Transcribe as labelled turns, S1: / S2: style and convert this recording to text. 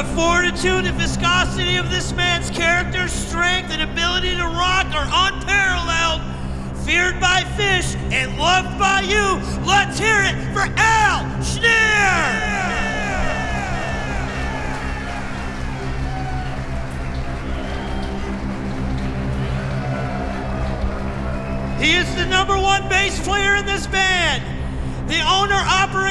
S1: The fortitude and viscosity of this man's character, strength, and ability to rock are unparalleled. Feared by fish and loved by you. Let's hear it for Al Schneer! He is the #1 bass player in this band. The owner, operator,